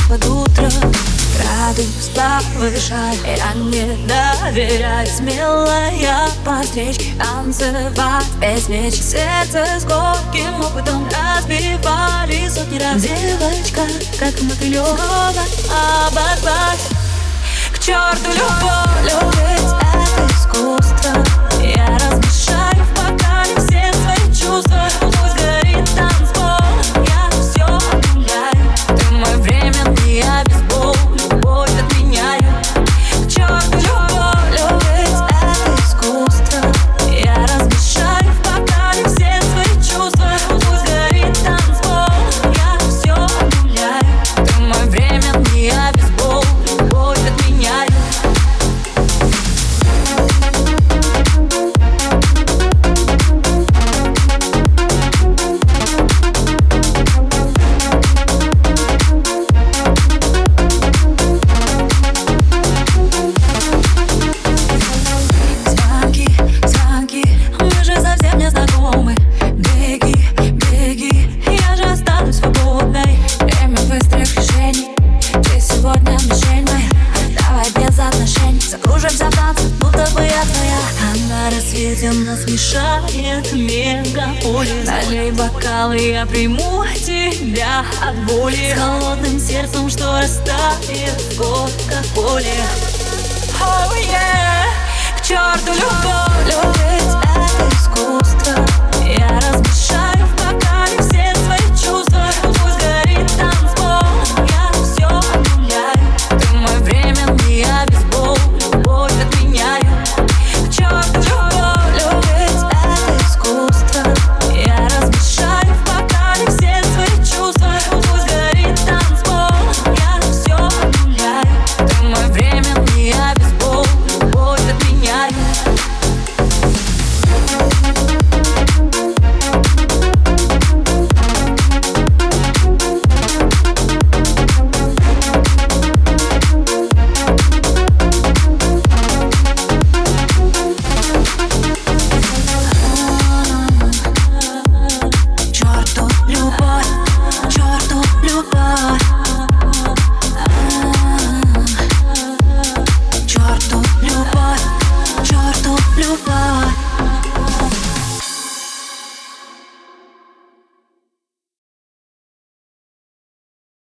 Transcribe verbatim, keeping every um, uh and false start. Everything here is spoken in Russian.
под утро. Градус повышай, я не доверяю. Смело я по встречке танцевать весь вечер. Сердце с горьким опытом разбивали сотни раз. Девочка, как мотылёк, снова оборвать. К черту любовь, любить это искусство. Я размешаю в бокале все свои чувства. Пусть горит танцпол, я все обнуляю. Ты мой временный обезбол, любовь отменяю. К черту любовь, любить это искусство. Я размешаю в бокале все свои чувства. Пусть горит танцпол, я все обнуляю. Ты мой временный обезбол, любовь отменяю. Закружимся в танце, будто бы я твоя. А на рассвете нас мешает мегаполис. Налей бокалы, я приму тебя от боли. С холодным сердцем, что растает в кока-коле. Oh yeah! К черту любовь, любить это искусство. Я размешаю в бокале